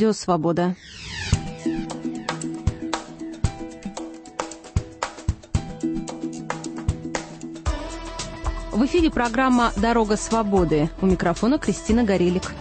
Радио Свобода. В эфире программа «Дорога свободы». У микрофона Кристина Горелик.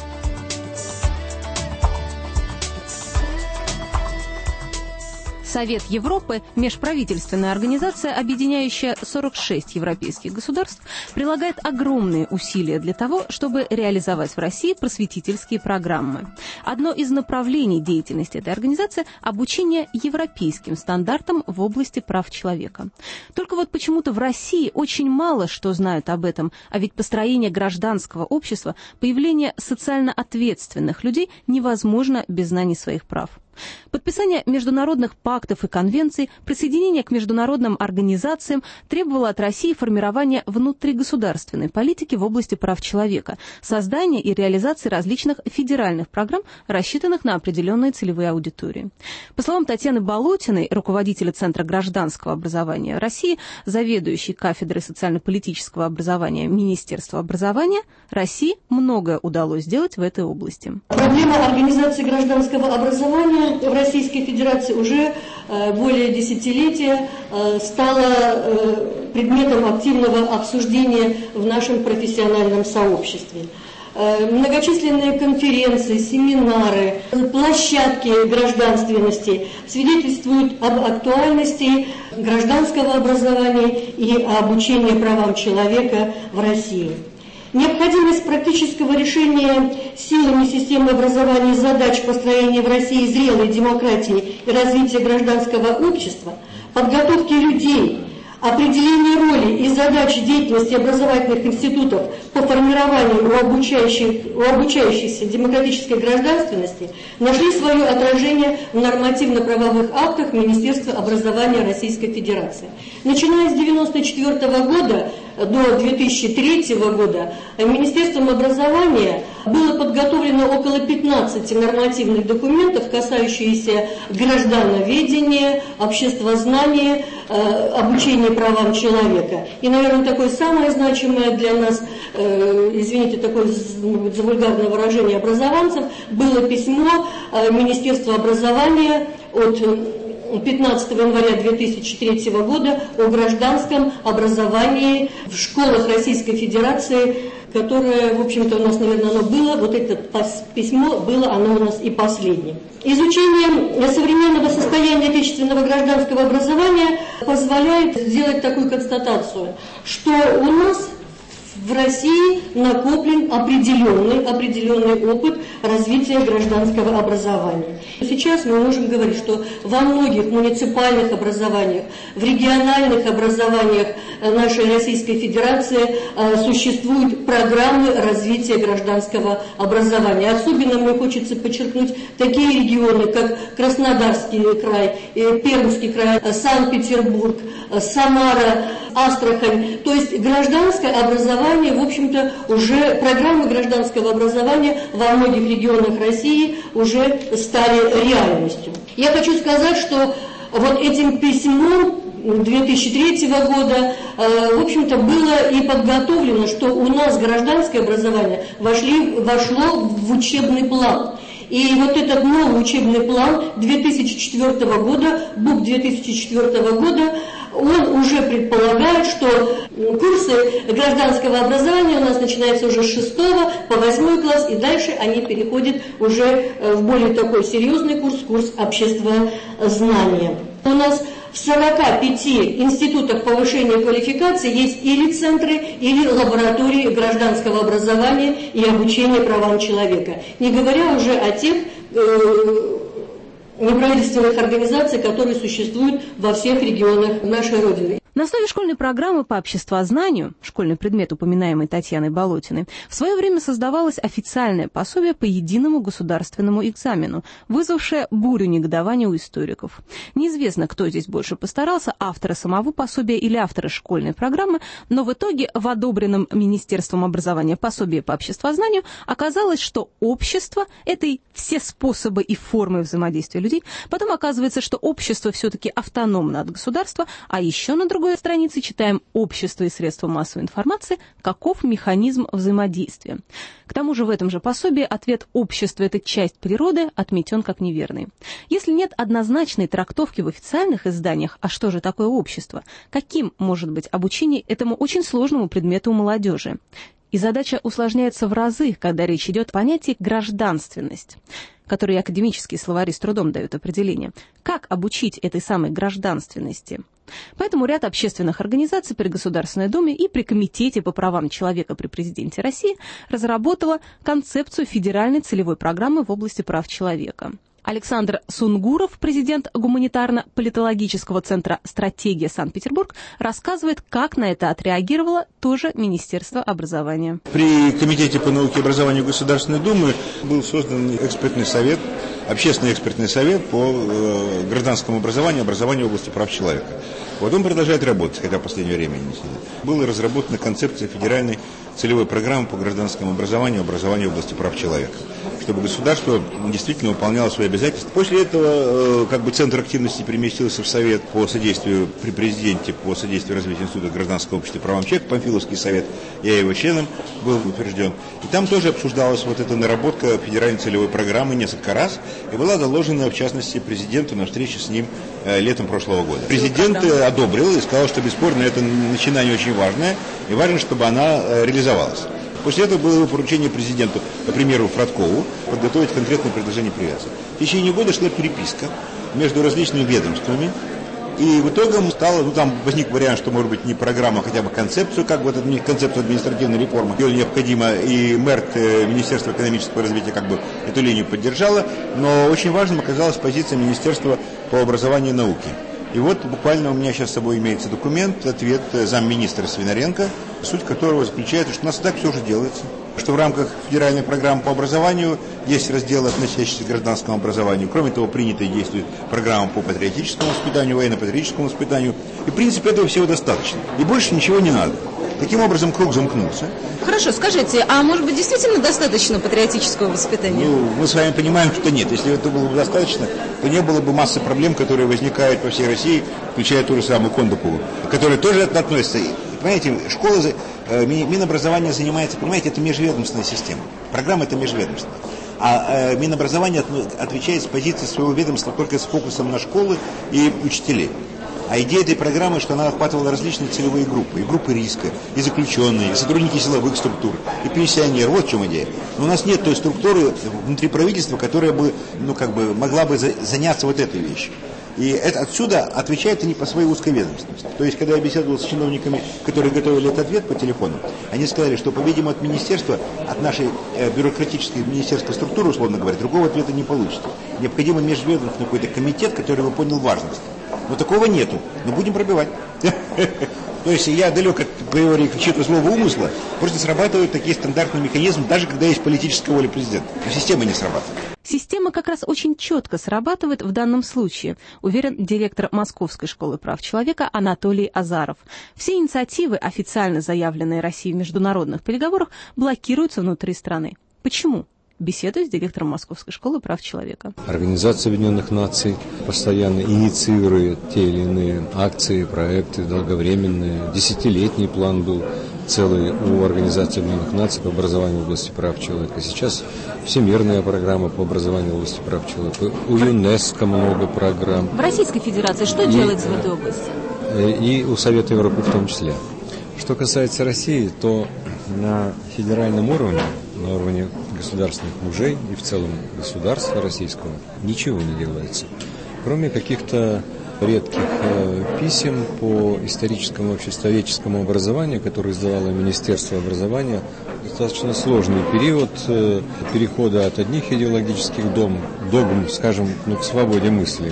Совет Европы – межправительственная организация, объединяющая 46 европейских государств, прилагает огромные усилия для того, чтобы реализовать в России просветительские программы. Одно из направлений деятельности этой организации – обучение европейским стандартам в области прав человека. Только вот почему-то в России очень мало что знают об этом, а ведь построение гражданского общества, появление социально ответственных людей невозможно без знаний своих прав. Подписание международных пактов и конвенций, присоединение к международным организациям требовало от России формирования внутригосударственной политики в области прав человека, создания и реализации различных федеральных программ, рассчитанных на определенные целевые аудитории. По словам Татьяны Болотиной, руководителя Центра гражданского образования России, заведующей кафедрой социально-политического образования Министерства образования, России многое удалось сделать в этой области. Проблема организации гражданского образования в Российской Федерации уже более десятилетия стала предметом активного обсуждения в нашем профессиональном сообществе. Многочисленные конференции, семинары, площадки гражданственности свидетельствуют об актуальности гражданского образования и обучения правам человека в России. Необходимость практического решения силами системы образования задач построения в России зрелой демократии и развития гражданского общества, подготовки людей, определение роли и задач деятельности образовательных институтов по формированию у обучающихся демократической гражданственности нашли свое отражение в нормативно-правовых актах Министерства образования Российской Федерации. Начиная с 1994 года до 2003 года Министерством образования было подготовлено около 15 нормативных документов, касающихся граждановедения, обществознания, обучения правам человека. И, наверное, такое самое значимое для нас, извините, такое за вульгарное выражение образованцев, было письмо Министерства образования от 15 января 2003 года о гражданском образовании в школах Российской Федерации, которое, в общем-то, у нас, наверное, оно было, вот это письмо было, оно у нас и последнее. Изучение современного состояния отечественного гражданского образования позволяет сделать такую констатацию, что у нас в России накоплен определенный опыт развития гражданского образования. Сейчас мы можем говорить, что во многих муниципальных образованиях, в региональных образованиях нашей Российской Федерации существуют программы развития гражданского образования. Особенно мне хочется подчеркнуть такие регионы, как Краснодарский край, Пермский край, Санкт-Петербург, Самара, Астрахань. То есть гражданское образование, в общем-то, уже программы гражданского образования во многих регионах России уже стали реальностью. Я хочу сказать, что вот этим письмом 2003 года, в общем-то, было и подготовлено, что у нас гражданское образование вошло в учебный план. И вот этот новый учебный план 2004 года, БУК 2004 года, он уже предполагает, что курсы гражданского образования у нас начинаются уже с 6 по 8 класс, и дальше они переходят уже в более такой серьезный курс обществознания. У нас в 45 институтах повышения квалификации есть или центры, или лаборатории гражданского образования и обучения правам человека. Не говоря уже о тех неправительственных организаций, которые существуют во всех регионах нашей Родины. На основе школьной программы по обществознанию, школьный предмет, упоминаемый Татьяной Болотиной, в свое время создавалось официальное пособие по единому государственному экзамену, вызвавшее бурю негодования у историков. Неизвестно, кто здесь больше постарался, авторы самого пособия или авторы школьной программы, но в итоге в одобренном Министерством образования пособии по обществознанию оказалось, что общество – это и все способы и формы взаимодействия людей. Потом оказывается, что общество все-таки автономно от государства, а еще на другом другой странице читаем «Общество и средства массовой информации. Каков механизм взаимодействия?». К тому же в этом же пособии ответ «общество – это часть природы» отметен как неверный. Если нет однозначной трактовки в официальных изданиях, а что же такое общество, каким может быть обучение этому очень сложному предмету у молодежи? И задача усложняется в разы, когда речь идет о понятии «гражданственность», которой академические словари с трудом дают определение. Как обучить этой самой гражданственности? Поэтому ряд общественных организаций при Государственной Думе и при Комитете по правам человека при Президенте России разработала концепцию федеральной целевой программы в области прав человека. Александр Сунгуров, президент гуманитарно-политологического центра «Стратегия Санкт-Петербург», рассказывает, как на это отреагировало тоже Министерство образования. При Комитете по науке и образованию Государственной Думы был создан экспертный совет, общественный экспертный совет по гражданскому образованию, образованию в области прав человека. Вот он продолжает работать, хотя в последнее время не сидит. Была разработана концепция федеральной целевой программы по гражданскому образованию, образованию в области прав человека, чтобы государство действительно выполняло свои обязательства. После этого центр активности переместился в Совет по содействию при президенте, по содействию развитию Института гражданского общества и правам человека, Памфиловский совет, я его членом был утвержден. И там тоже обсуждалась вот эта наработка федеральной целевой программы несколько раз, и была доложена, в частности, президенту на встрече с ним летом прошлого года. Президент одобрил и сказал, что бесспорно это начинание очень важное, и важно, чтобы она реализовалась. После этого было поручение президенту, премьеру Фродкову, подготовить конкретное предложение привязки. В течение года шла переписка между различными ведомствами, и в итоге стало, там возник вариант, что может быть не программа, а хотя бы концепцию, концепцию административной реформы, ее необходимо, и МЭРТ, Министерство экономического развития, эту линию поддержало, но очень важным оказалась позиция Министерства по образованию и науке. И вот буквально у меня сейчас с собой имеется документ, ответ замминистра Свинаренко, суть которого заключается, что у нас и так все уже делается, что в рамках федеральной программы по образованию есть разделы, относящиеся к гражданскому образованию. Кроме того, принята и действует программа по патриотическому воспитанию, военно-патриотическому воспитанию. И в принципе этого всего достаточно. И больше ничего не надо. Таким образом, круг замкнулся. Хорошо, скажите, а может быть действительно достаточно патриотического воспитания? Мы с вами понимаем, что нет. Если это было бы достаточно, то не было бы массы проблем, которые возникают по всей России, включая ту же самую Кондопову, которые тоже относятся. Понимаете, школы, Минобразование занимается, понимаете, это межведомственная система. Программа это межведомственная. А Минобразование отвечает с позиции своего ведомства только с фокусом на школы и учителей. А идея этой программы, что она охватывала различные целевые группы, и группы риска, и заключенные, и сотрудники силовых структур, и пенсионеры. Вот в чем идея. Но у нас нет той структуры внутри правительства, которая бы, могла бы заняться вот этой вещью. И это отсюда отвечают они по своей узкой ведомственности. То есть, когда я беседовал с чиновниками, которые готовили этот ответ по телефону, они сказали, что, по-видимому, от министерства, от нашей бюрократической министерской структуры, условно говоря, другого ответа не получится. Необходимо межведомственный какой-то комитет, который бы понял важность. Но такого нету. Но будем пробивать. То есть я далек от приори чьего-то злого умысла, просто срабатывают такие стандартные механизмы, даже когда есть политическая воля президента. Но система не срабатывает. Система как раз очень четко срабатывает в данном случае, уверен директор Московской школы прав человека Анатолий Азаров. Все инициативы, официально заявленные Россией в международных переговорах, блокируются внутри страны. Почему? Беседую с директором Московской школы прав человека. Организация Объединенных Наций постоянно инициирует те или иные акции, проекты долговременные. Десятилетний план был целый у Организации Объединенных Наций по образованию в области прав человека. Сейчас всемирная программа по образованию в области прав человека. У ЮНЕСКО много программ. В Российской Федерации что делается в этой области? И у Совета Европы в том числе. Что касается России, то на федеральном уровне, на уровне государственных мужей и в целом государства российского ничего не делается. Кроме каких-то редких писем по историческому обществоведческому образованию, которые издавало Министерство образования, достаточно сложный период перехода от одних идеологических догм, скажем, к свободе мысли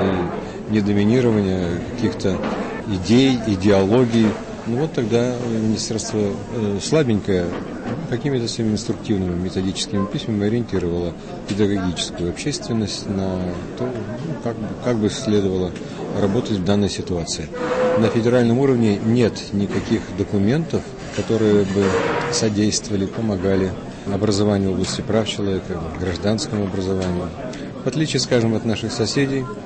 и недоминирования каких-то идей, идеологий. Вот тогда министерство слабенькое какими-то своими инструктивными методическими письмами ориентировало педагогическую общественность на то, как бы следовало работать в данной ситуации. На федеральном уровне нет никаких документов, которые бы содействовали, помогали образованию в области прав человека, гражданскому образованию. В отличие, скажем, от наших соседей,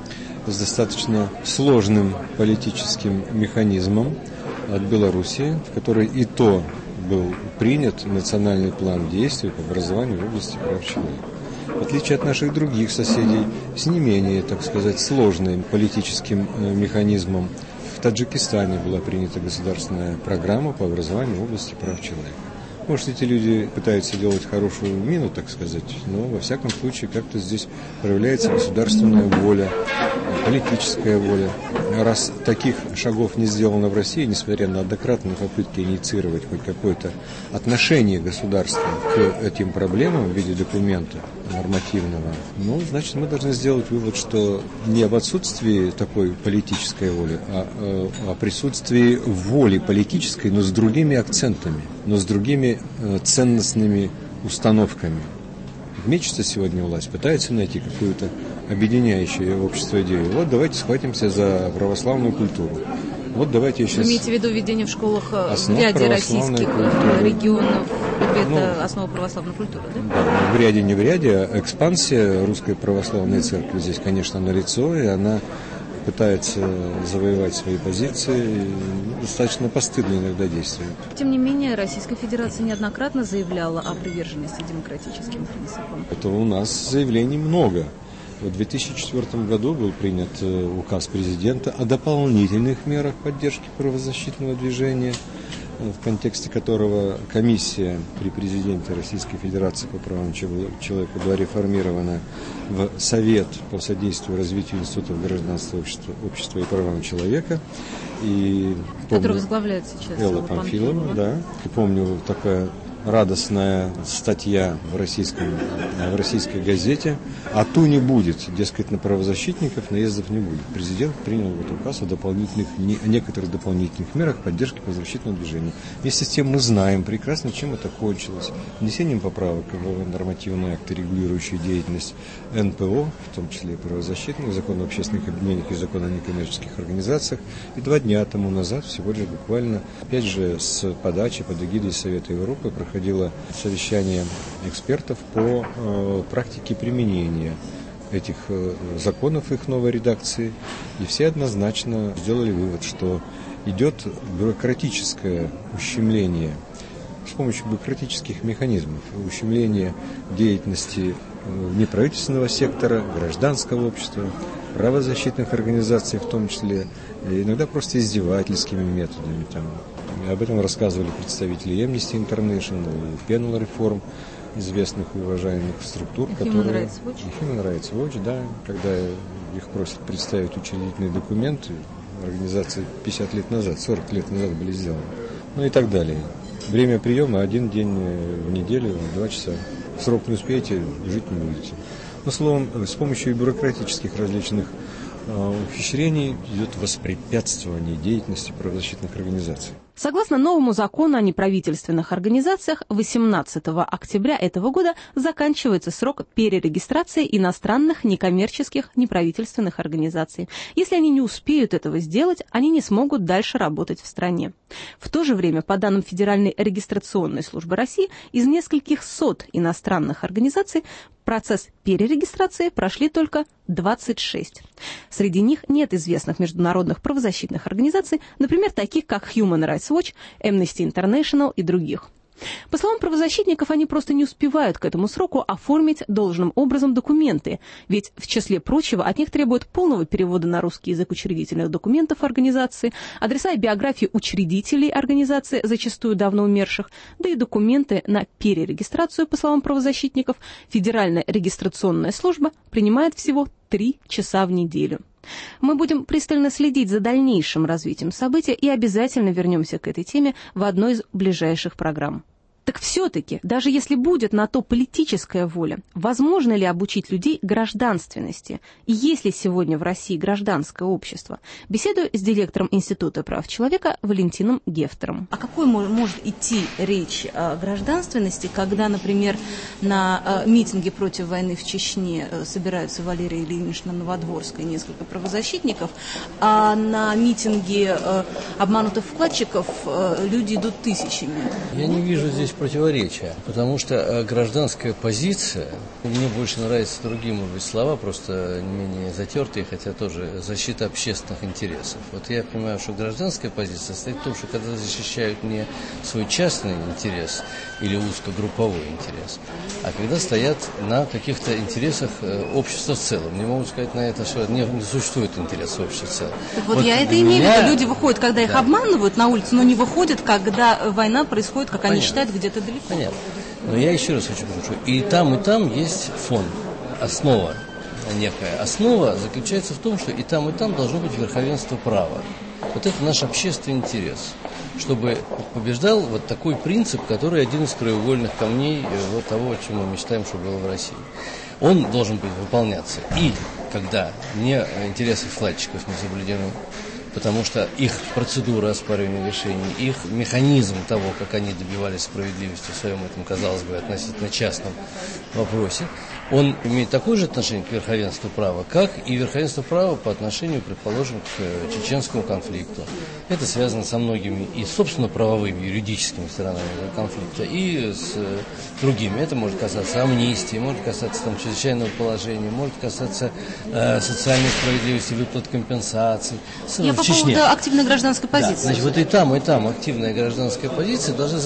с достаточно сложным политическим механизмом от Белоруссии, в которой и то был принят национальный план действий по образованию в области прав человека. В отличие от наших других соседей, с не менее, так сказать, сложным политическим механизмом, в Таджикистане была принята государственная программа по образованию в области прав человека. Может, эти люди пытаются делать хорошую мину, так сказать, но во всяком случае как-то здесь проявляется государственная воля, политическая воля. Раз таких шагов не сделано в России, несмотря на однократные попытки инициировать хоть какое-то отношение государства к этим проблемам в виде документа нормативного, ну, значит, мы должны сделать вывод, что не об отсутствии такой политической воли, а о присутствии воли политической, но с другими акцентами, но с другими ценностными установками. Мечется сегодня власть, пытается найти какую-то объединяющую общество идею. Вот давайте схватимся за православную культуру. Вот давайте я сейчас... Вы имеете в виду введение в школах в ряде российских регионов? Это основа православной культуры, да? Да, в ряде, не в ряде, а экспансия русской православной церкви здесь, конечно, налицо, и она пытается завоевать свои позиции, достаточно постыдно иногда действует. Тем не менее, Российская Федерация неоднократно заявляла о приверженности демократическим принципам. Это у нас заявлений много. В 2004 году был принят указ президента о дополнительных мерах поддержки правозащитного движения, в контексте которого комиссия при президенте Российской Федерации по правам человека была реформирована в Совет по содействию развитию институтов гражданства, общества и правам человека. И который возглавляет сейчас Элла Памфилова. Да. И помню, такая радостная статья в российской газете. А ту не будет, дескать, на правозащитников наездов не будет. Президент принял этот указ о некоторых дополнительных мерах поддержки правозащитного движения. Вместе с тем мы знаем прекрасно, чем это кончилось. Внесением поправок в нормативные акты, регулирующие деятельность НПО, в том числе и правозащитных, закон о общественных объединениях и закон о некоммерческих организациях. И 2 дня тому назад, всего лишь буквально, опять же, с подачи под эгидой Совета Европы проходило совещание экспертов по практике применения этих законов, их новой редакции. И все однозначно сделали вывод, что идет бюрократическое ущемление с помощью бюрократических механизмов, ущемление деятельности неправительственного сектора, гражданского общества, правозащитных организаций в том числе, и иногда просто издевательскими методами. Об этом рассказывали представители Amnesty International и Penal Reform, известных и уважаемых структур, которые... Human Rights Watch, да, когда их просят представить учредительный документ, организации 50 лет назад, 40 лет назад были сделаны, ну и так далее. Время приема 1 день в неделю, 2 часа. Срок не успеете, жить не будете. Но, словом, с помощью бюрократических различных ухищрений идет воспрепятствование деятельности правозащитных организаций. Согласно новому закону о неправительственных организациях, 18 октября этого года заканчивается срок перерегистрации иностранных некоммерческих неправительственных организаций. Если они не успеют этого сделать, они не смогут дальше работать в стране. В то же время, по данным Федеральной регистрационной службы России, из нескольких сот иностранных организаций процесс перерегистрации прошли только 26. Среди них нет известных международных правозащитных организаций, например, таких как Human Rights Watch, Amnesty International и других. По словам правозащитников, они просто не успевают к этому сроку оформить должным образом документы, ведь, в числе прочего, от них требуют полного перевода на русский язык учредительных документов организации, адреса и биографии учредителей организации, зачастую давно умерших, да и документы на перерегистрацию, по словам правозащитников, Федеральная регистрационная служба принимает всего 3 часа в неделю. Мы будем пристально следить за дальнейшим развитием событий и обязательно вернемся к этой теме в одной из ближайших программ. Так все-таки, даже если будет на то политическая воля, возможно ли обучить людей гражданственности? И есть ли сегодня в России гражданское общество? Беседую с директором Института прав человека Валентином Гефтером. О какой может идти речь о гражданственности, когда, например, на митинге против войны в Чечне собираются Валерия Ильинична Новодворская и несколько правозащитников, а на митинге обманутых вкладчиков люди идут тысячами? Я не вижу здесь противоречия, потому что гражданская позиция, мне больше нравятся другие, может быть, слова, просто менее затертые, хотя тоже защита общественных интересов. Вот я понимаю, что гражданская позиция состоит в том, что когда защищают не свой частный интерес или узкогрупповой интерес, а когда стоят на каких-то интересах общества в целом. Не могу сказать на это, что не существует интерес общества в целом. Вот я это имею в виду. Люди выходят, когда их обманывают на улицу, но не выходят, когда война происходит, как они считают, где-то далеко. Понятно. Но я еще раз хочу сказать, что и там есть фон, основа некая. Основа заключается в том, что и там должно быть верховенство права. Вот это наш общественный интерес, чтобы побеждал вот такой принцип, который один из краеугольных камней вот того, о чем мы мечтаем, чтобы было в России. Он должен быть выполняться и когда интересы вкладчиков не соблюдены, потому что их процедура оспаривания решений, их механизм того, как они добивались справедливости в своем этом, казалось бы, относительно частном вопросе, он имеет такое же отношение к верховенству права, как и верховенство права по отношению, предположим, к чеченскому конфликту. Это связано со многими и, собственно, правовыми, юридическими сторонами этого конфликта, и с другими. Это может касаться амнистии, может касаться чрезвычайного положения, может касаться социальной справедливости, выплат компенсаций. Я по поводу активной гражданской позиции. Да, значит, вот и там активная гражданская позиция должна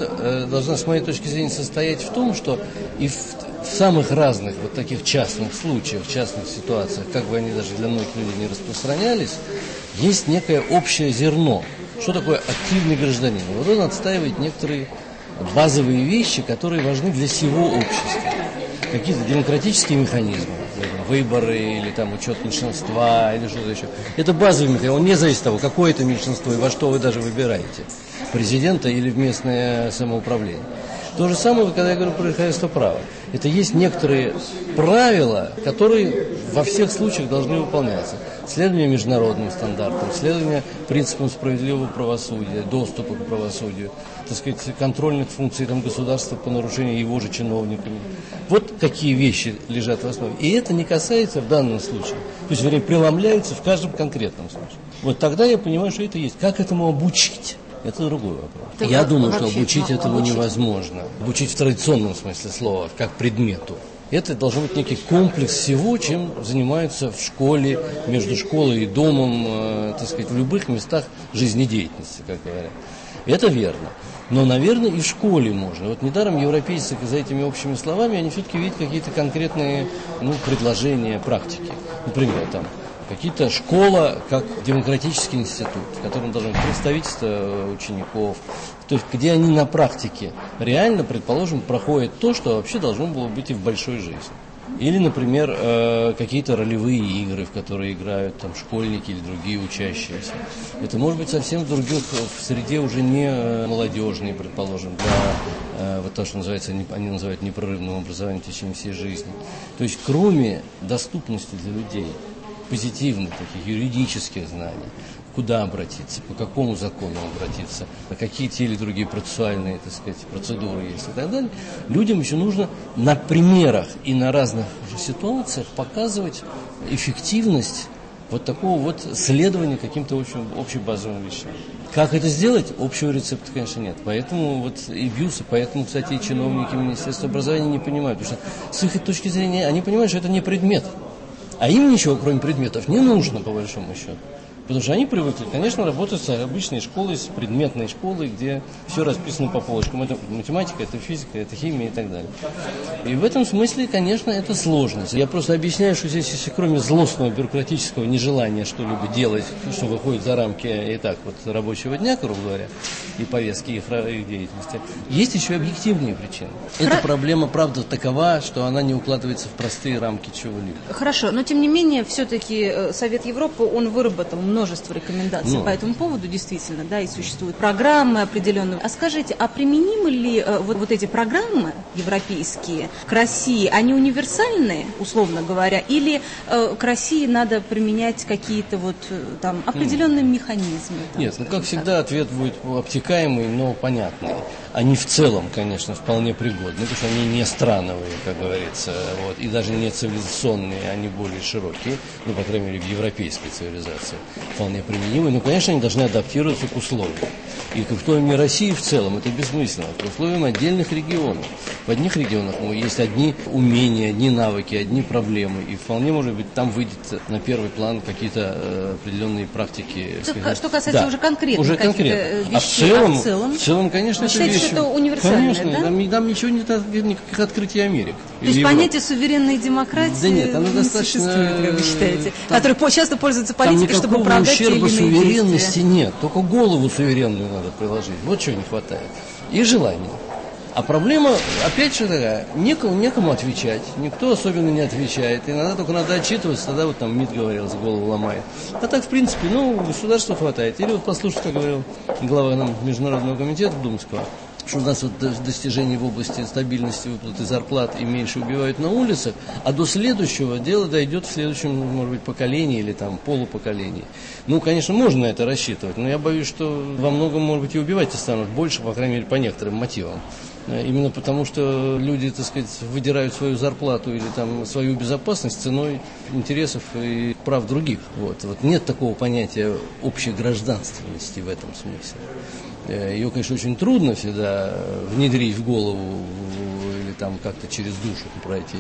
с моей точки зрения, состоять в том, что и в самых разных вот таких частных случаях, частных ситуациях, как бы они даже для многих людей не распространялись, есть некое общее зерно. Что такое активный гражданин? Вот он отстаивает некоторые базовые вещи, которые важны для всего общества. Какие-то демократические механизмы, выборы или учет меньшинства или что-то еще. Это базовый механизм, он не зависит от того, какое это меньшинство и во что вы даже выбираете, президента или в местное самоуправление. То же самое, когда я говорю про верховенство права. Это есть некоторые правила, которые во всех случаях должны выполняться. Следование международным стандартам, следование принципам справедливого правосудия, доступа к правосудию, контрольных функций государства по нарушению его же чиновниками. Вот такие вещи лежат в основе. И это не касается в данном случае. То есть, преломляются в каждом конкретном случае. Вот тогда я понимаю, что это есть. Как этому обучить? Это другой вопрос. Я думаю, что обучить этому невозможно. Обучить в традиционном смысле слова, как предмету. Это должен быть некий комплекс всего, чем занимаются в школе, между школой и домом, в любых местах жизнедеятельности, как говорят. Это верно. Но, наверное, и в школе можно. Вот недаром европейцы за этими общими словами, они все-таки видят какие-то конкретные предложения, практики. Например, какие-то школа, как демократический институт, в котором должно быть представительство учеников, то есть где они на практике реально, предположим, проходят то, что вообще должно было быть и в большой жизни. Или, например, какие-то ролевые игры, в которые играют школьники или другие учащиеся. Это может быть совсем в среде уже не молодежной, предположим, для то, что они называют непрерывным образованием в течение всей жизни. То есть кроме доступности для людей позитивных таких юридических знаний, куда обратиться, по какому закону обратиться, на какие те или другие процессуальные, процедуры есть и так далее, людям еще нужно на примерах и на разных ситуациях показывать эффективность такого следования каким-то общим базовым вещам. Как это сделать? Общего рецепта, конечно, нет. Поэтому и бьются, поэтому, кстати, и чиновники Министерства образования не понимают, потому что с их точки зрения они понимают, что это не предмет. А им ничего, кроме предметов, не нужно, по большому счету. Потому что они привыкли, конечно, работать с обычной школой, с предметной школой, где все расписано по полочкам. Это математика, это физика, это химия и так далее. И в этом смысле, конечно, это сложность. Я просто объясняю, что здесь, если кроме злостного бюрократического нежелания что-либо делать, что выходит за рамки рабочего дня, грубо говоря, и повестки их деятельности, есть еще объективные причины. Эта проблема, правда, такова, что она не укладывается в простые рамки чего-либо. Хорошо, но тем не менее, все-таки Совет Европы, он выработал множество рекомендаций по этому поводу, действительно, и существуют программы определенные. А скажите, а применимы ли вот эти программы европейские к России, они универсальные, условно говоря, или к России надо применять какие-то определенные механизмы? Нет, как всегда, ответ будет обтекаемый, но понятный. Они в целом, конечно, вполне пригодны, потому что они не страновые, как говорится, вот, и даже не цивилизационные, они более широкие, ну, по крайней мере, в европейской цивилизации, вполне применимы. Но, конечно, они должны адаптироваться к условиям. И к условиям России в целом это бессмысленно, к условиям отдельных регионов. В одних регионах есть одни умения, одни навыки, одни проблемы, и вполне, может быть, там выйдет на первый план какие-то определенные практики. Что касается уже конкретных вещей. В целом, конечно, это вещи. Это универсальное, конечно, да? Там ничего нет, никаких открытий Америк. То есть понятие суверенной демократии да нет, оно не достаточно, существует, как вы считаете, там, которой часто пользуются политикой, чтобы оправдать те или иные действия. Суверенности нет, только голову суверенную надо приложить. Вот чего не хватает. И желание. А проблема, опять же такая, некому отвечать, никто особенно не отвечает. Иногда только надо отчитываться, тогда вот там МИД говорил, за голову ломает. А так, в принципе, государства хватает. Или вот послушать, как говорил глава Международного комитета Думского, что у нас вот достижения в области стабильности выплаты зарплат и меньше убивают на улицах, а до следующего дела дойдет в следующем, может быть, поколении или там полупоколении. Конечно, можно на это рассчитывать, но я боюсь, что во многом, может быть, и убивать станут больше, по крайней мере, по некоторым мотивам. Именно потому, что люди, так сказать, выдирают свою зарплату или там свою безопасность ценой интересов и прав других. Вот нет такого понятия общей гражданственности в этом смысле. Ее, конечно, очень трудно всегда внедрить в голову или там как-то через душу пройти.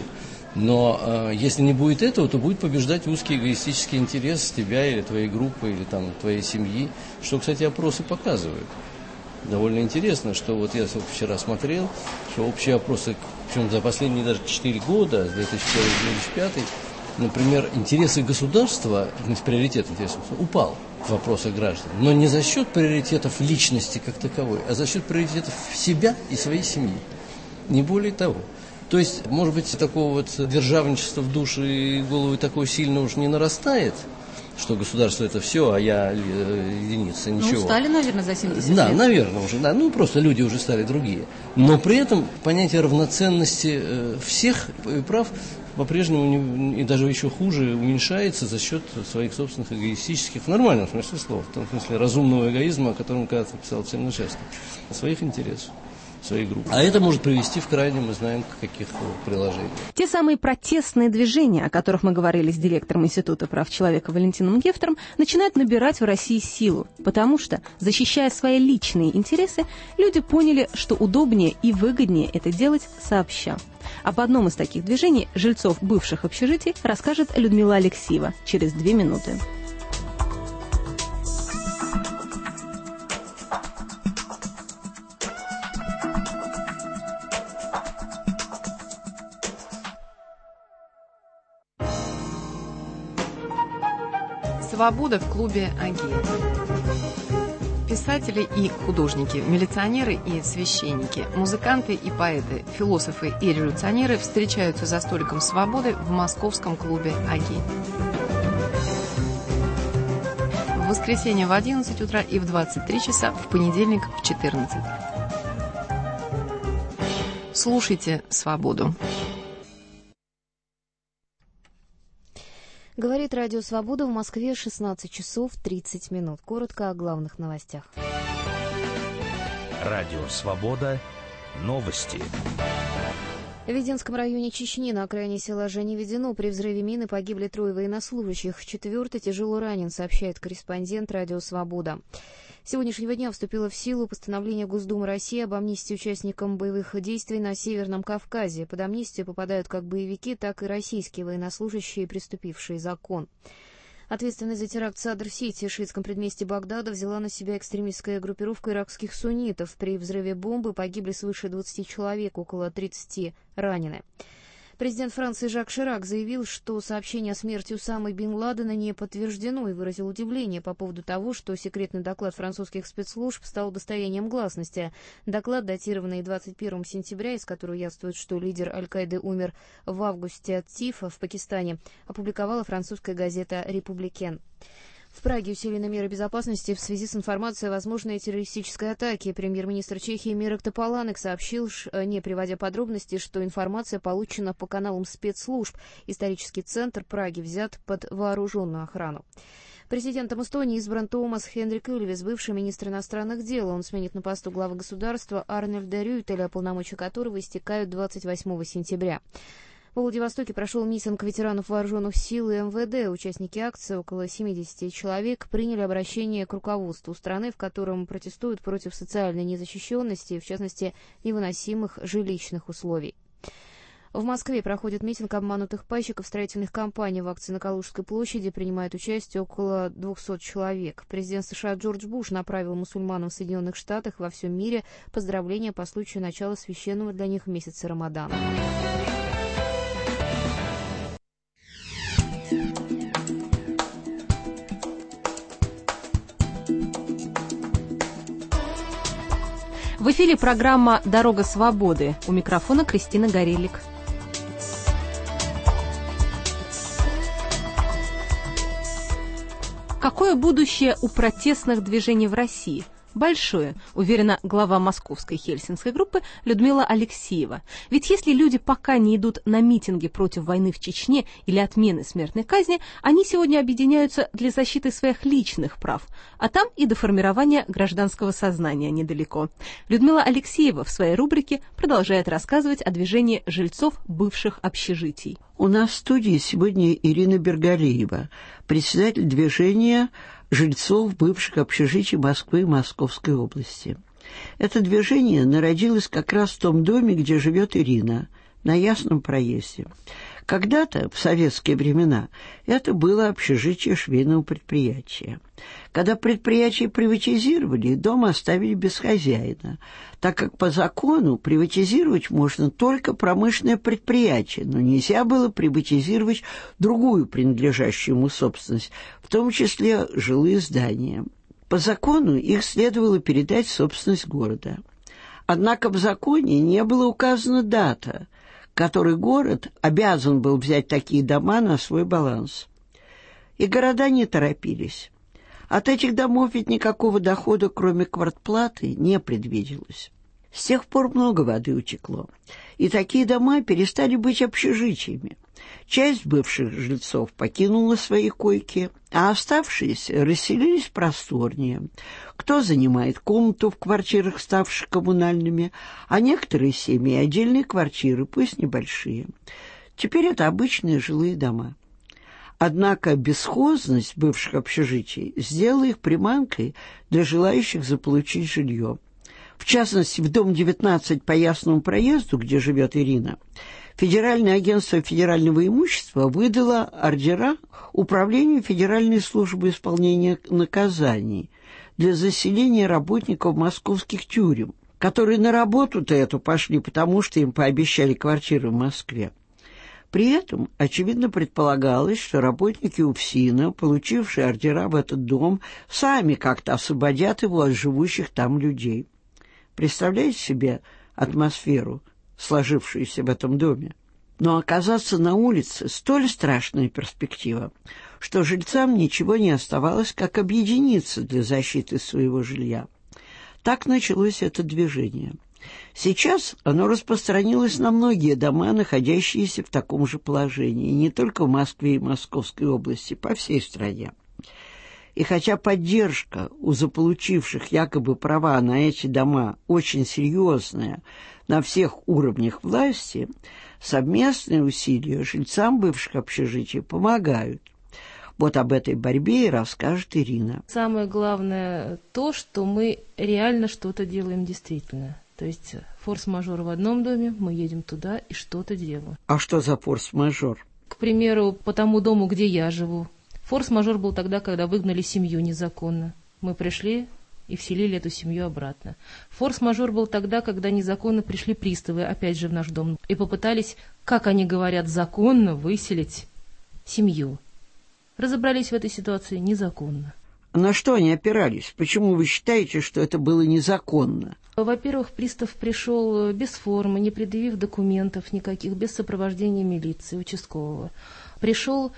Но если не будет этого, то будет побеждать узкий эгоистический интерес тебя или твоей группы, или там твоей семьи, что, кстати, опросы показывают. Довольно интересно, что вот я вчера смотрел, что общие опросы, причем за последние даже 4 года, с 2001-2005, например, интересы государства, приоритет интересов упал в вопросах граждан, но не за счет приоритетов личности как таковой, а за счет приоритетов себя и своей семьи. Не более того. То есть, может быть, такого вот державничества в душе и головы такое сильно уж не нарастает, что государство это все, а я единица, ничего. Устали, наверное, за 70 лет. Да, наверное, уже, да. Просто люди уже стали другие. Но при этом понятие равноценности всех прав по-прежнему, и даже еще хуже, уменьшается за счет своих собственных эгоистических, в нормальном смысле слова, в том смысле разумного эгоизма, о котором когда-то писал Чернышевский, своих интересов. Своей группы. А это может привести в крайнем, мы знаем, к каких приложениях. Те самые протестные движения, о которых мы говорили с директором Института прав человека Валентином Гефтером, начинают набирать в России силу, потому что, защищая свои личные интересы, люди поняли, что удобнее и выгоднее это делать сообща. Об одном из таких движений жильцов бывших общежитий расскажет Людмила Алексеева через 2 минуты. Свобода в клубе АГИ. Писатели и художники, милиционеры и священники, музыканты и поэты, философы и революционеры встречаются за столиком свободы в московском клубе АГИ. В воскресенье в 11 утра и в 23 часа, в понедельник в 14. Слушайте «Свободу». Говорит Радио Свобода, в Москве 16 часов 30 минут. Коротко о главных новостях. Радио Свобода. Новости. В Веденском районе Чечни на окраине села Жаниведено при взрыве мины погибли 3 военнослужащих. 4-й тяжело ранен, сообщает корреспондент Радио Свобода. С сегодняшнего дня вступило в силу постановление Госдумы России об амнистии участникам боевых действий на Северном Кавказе. Под амнистию попадают как боевики, так и российские военнослужащие, преступившие закон. Ответственность за теракт в Садр-Сити, шиитском предместье Багдада, взяла на себя экстремистская группировка иракских суннитов. При взрыве бомбы погибли свыше 20 человек, около 30 ранены. Президент Франции Жак Ширак заявил, что сообщение о смерти Усамы бен Ладена не подтверждено, и выразил удивление по поводу того, что секретный доклад французских спецслужб стал достоянием гласности. Доклад, датированный 21 сентября, из которого явствует, что лидер Аль-Каиды умер в августе от тифа в Пакистане, опубликовала французская газета «Републикен». В Праге усилены меры безопасности в связи с информацией о возможной террористической атаке. Премьер-министр Чехии Мирек Тополанек сообщил, не приводя подробностей, что информация получена по каналам спецслужб. Исторический центр Праги взят под вооруженную охрану. Президентом Эстонии избран Томас Хенрик Ylvis, бывший министр иностранных дел. Он сменит на посту главы государства Арнольда Рюйтеля, полномочия которого истекают 28 сентября. В Владивостоке прошел митинг ветеранов вооруженных сил и МВД. Участники акции, около 70 человек, приняли обращение к руководству страны, в котором протестуют против социальной незащищенности, в частности, невыносимых жилищных условий. В Москве проходит митинг обманутых пайщиков строительных компаний. В акции на Калужской площади принимает участие около 200 человек. Президент США Джордж Буш направил мусульманам в Соединенных Штатах и во всем мире поздравления по случаю начала священного для них месяца Рамадана. В эфире программа «Дорога свободы». У микрофона Кристина Горелик. Какое будущее у протестных движений в России? Большое, уверена глава московской хельсинской группы Людмила Алексеева. Ведь если люди пока не идут на митинги против войны в Чечне или отмены смертной казни, они сегодня объединяются для защиты своих личных прав, а там и до формирования гражданского сознания недалеко. Людмила Алексеева в своей рубрике продолжает рассказывать о движении жильцов бывших общежитий. У нас в студии сегодня Ирина Бергалиева, председатель движения жильцов бывших общежитий Москвы и Московской области. Это движение народилось как раз в том доме, где живет Ирина, на Ясном проезде. Когда-то, в советские времена, это было общежитие швейного предприятия. Когда предприятие приватизировали, дом оставили без хозяина, так как по закону приватизировать можно только промышленное предприятие, но нельзя было приватизировать другую принадлежащую ему собственность, в том числе жилые здания. По закону их следовало передать в собственность города. Однако в законе не было указана дата, который город обязан был взять такие дома на свой баланс. И города не торопились. От этих домов ведь никакого дохода, кроме квартплаты, не предвиделось. С тех пор много воды утекло, и такие дома перестали быть общежитиями. Часть бывших жильцов покинула свои койки, а оставшиеся расселились просторнее. Кто занимает комнату в квартирах, ставших коммунальными, а некоторые семьи отдельные квартиры, пусть небольшие. Теперь это обычные жилые дома. Однако бесхозность бывших общежитий сделала их приманкой для желающих заполучить жилье. В частности, в дом 19 по Ясному проезду, где живет Ирина, Федеральное агентство федерального имущества выдало ордера Управлению Федеральной службы исполнения наказаний для заселения работников московских тюрем, которые на работу-то эту пошли, потому что им пообещали квартиры в Москве. При этом, очевидно, предполагалось, что работники УФСИНа, получившие ордера в этот дом, сами как-то освободят его от живущих там людей. Представляете себе атмосферу, сложившуюся в этом доме? Но оказаться на улице – столь страшная перспектива, что жильцам ничего не оставалось, как объединиться для защиты своего жилья. Так началось это движение. Сейчас оно распространилось на многие дома, находящиеся в таком же положении, не только в Москве и Московской области, по всей стране. И хотя поддержка у заполучивших якобы права на эти дома очень серьезная на всех уровнях власти, совместные усилия жильцам бывших общежитий помогают. Вот об этой борьбе и расскажет Ирина. Самое главное то, что мы реально что-то делаем действительно. То есть форс-мажор в одном доме, мы едем туда и что-то делаем. А что за форс-мажор? К примеру, по тому дому, где я живу. Форс-мажор был тогда, когда выгнали семью незаконно. Мы пришли и вселили эту семью обратно. Форс-мажор был тогда, когда незаконно пришли приставы, опять же, в наш дом, и попытались, как они говорят, законно выселить семью. Разобрались в этой ситуации незаконно. На что они опирались? Почему вы считаете, что это было незаконно? Во-первых, пристав пришел без формы, не предъявив документов никаких, без сопровождения милиции, участкового. пришел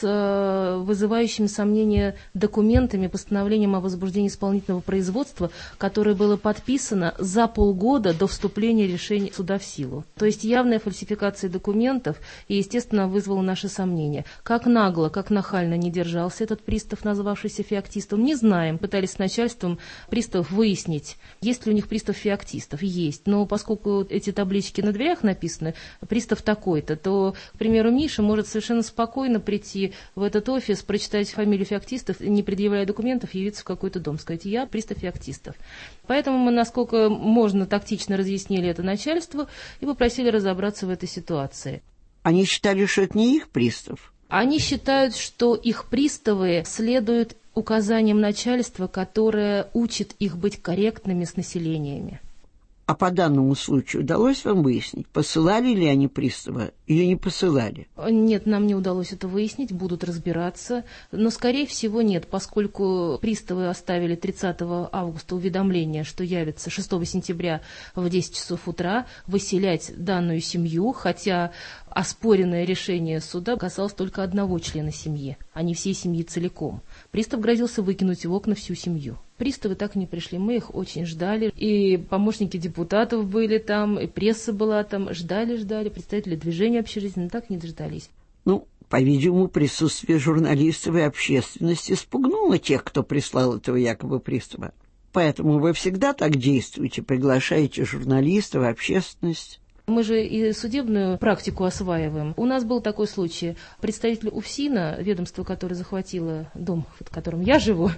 с вызывающими сомнения документами, постановлением о возбуждении исполнительного производства, которое было подписано за полгода до вступления решения суда в силу. То есть явная фальсификация документов и, естественно, вызвало наши сомнения. Как нагло, как нахально не держался этот пристав, назвавшийся феоктистом, не знаем. Пытались с начальством приставов выяснить, есть ли у них пристав феоктистов. Есть. Но поскольку эти таблички на дверях написаны, пристав такой-то, то, к примеру, Миша может совершенно спокойно прийти в этот офис, прочитать фамилию феоктистов, не предъявляя документов, явиться в какой-то дом, сказать: я пристав феоктистов. Поэтому мы, насколько можно, тактично разъяснили это начальству и попросили разобраться в этой ситуации. Они считали, что это не их пристав? Они считают, что их приставы следуют указаниям начальства, которое учит их быть корректными с населениями. А по данному случаю удалось вам выяснить, посылали ли они пристава или не посылали? Нет, нам не удалось это выяснить, будут разбираться. Но, скорее всего, нет, поскольку приставы оставили 30 августа уведомление, что явится 6 сентября в 10 часов утра выселять данную семью, хотя оспоренное решение суда касалось только одного члена семьи, а не всей семьи целиком. Пристав грозился выкинуть в окна всю семью. Приставы так и не пришли, мы их очень ждали. И помощники депутатов были там, и пресса была там. Ждали, представители движения общежития, но так не дождались. Ну, по-видимому, присутствие журналистов и общественности спугнуло тех, кто прислал этого якобы пристава. Поэтому вы всегда так действуете, приглашаете журналистов, общественность. Мы же и судебную практику осваиваем. У нас был такой случай. Представитель УФСИНа, ведомство, которое захватило дом, в котором я живу,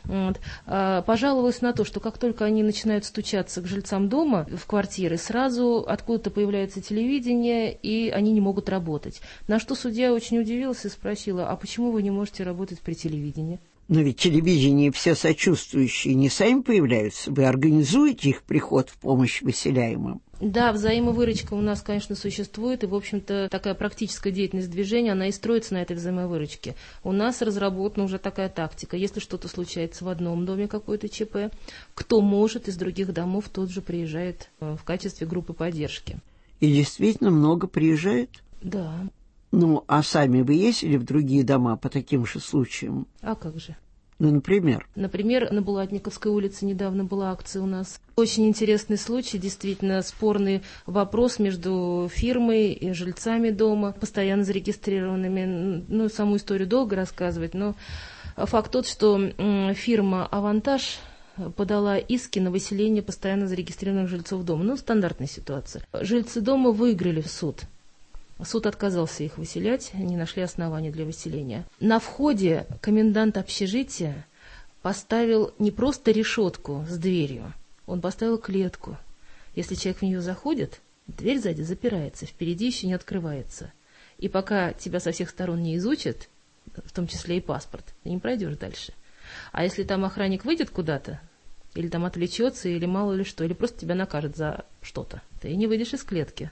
пожаловалось на то, что как только они начинают стучаться к жильцам дома, в квартиры, сразу откуда-то появляется телевидение, и они не могут работать. На что судья очень удивился и спросила: а почему вы не можете работать при телевидении? Но ведь телевидение все сочувствующие не сами появляются. Вы организуете их приход в помощь выселяемым? Да, взаимовыручка у нас, конечно, существует, и, в общем-то, такая практическая деятельность движения, она и строится на этой взаимовыручке. У нас разработана уже такая тактика. Если что-то случается в одном доме, какой-то ЧП, кто может из других домов, тот же приезжает в качестве группы поддержки. И действительно много приезжает? Да. Ну, а сами вы ездили в другие дома по таким же случаям? А как же? Ну, например? Например, на Булатниковской улице недавно была акция у нас. Очень интересный случай, действительно спорный вопрос между фирмой и жильцами дома, постоянно зарегистрированными. Ну, саму историю долго рассказывать, но факт тот, что фирма «Авантаж» подала иски на выселение постоянно зарегистрированных жильцов дома. Ну, стандартная ситуация. Жильцы дома выиграли в суд. Суд отказался их выселять, не нашли оснований для выселения. На входе комендант общежития поставил не просто решетку с дверью, он поставил клетку. Если человек в нее заходит, дверь сзади запирается, впереди еще не открывается. И пока тебя со всех сторон не изучат, в том числе и паспорт, ты не пройдешь дальше. А если там охранник выйдет куда-то, или там отвлечется, или мало ли что, или просто тебя накажет за что-то, ты не выйдешь из клетки.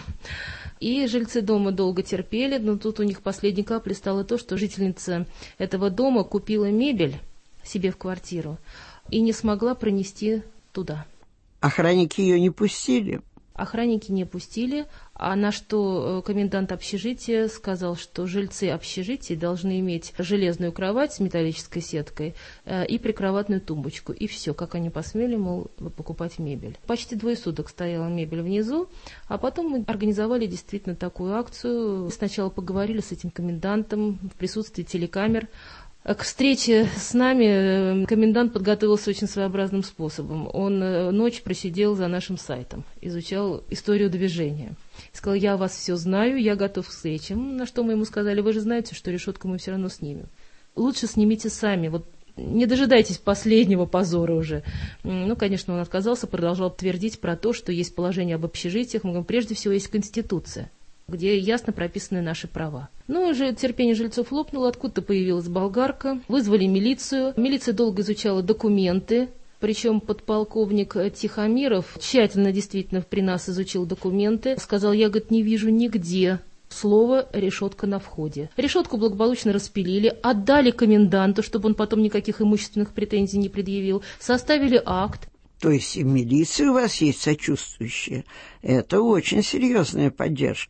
И жильцы дома долго терпели, но тут у них последней каплей стало то, что жительница этого дома купила мебель себе в квартиру и не смогла пронести туда. Охранники ее не пустили? Охранники не пустили, а на что комендант общежития сказал, что жильцы общежития должны иметь железную кровать с металлической сеткой и прикроватную тумбочку. И все, как они посмели, мол, покупать мебель. Почти 2 суток стояла мебель внизу, а потом мы организовали действительно такую акцию. Сначала поговорили с этим комендантом в присутствии телекамер. К встрече с нами комендант подготовился очень своеобразным способом. Он ночь просидел за нашим сайтом, изучал историю движения. Сказал: я вас все знаю, я готов к встречам. На что мы ему сказали: вы же знаете, что решетку мы все равно снимем. Лучше снимите сами, вот не дожидайтесь последнего позора уже. Ну, конечно, он отказался, продолжал твердить про то, что есть положение об общежитиях. Мы говорим: прежде всего есть Конституция, где ясно прописаны наши права. Ну, уже терпение жильцов лопнуло, откуда-то появилась болгарка, вызвали милицию. Милиция долго изучала документы, причем подполковник Тихомиров тщательно действительно при нас изучил документы. Сказал: я, говорит, не вижу нигде слово «решетка на входе». Решетку благополучно распилили, отдали коменданту, чтобы он потом никаких имущественных претензий не предъявил, составили акт. То есть и в милиции у вас есть сочувствующие. Это очень серьезная поддержка.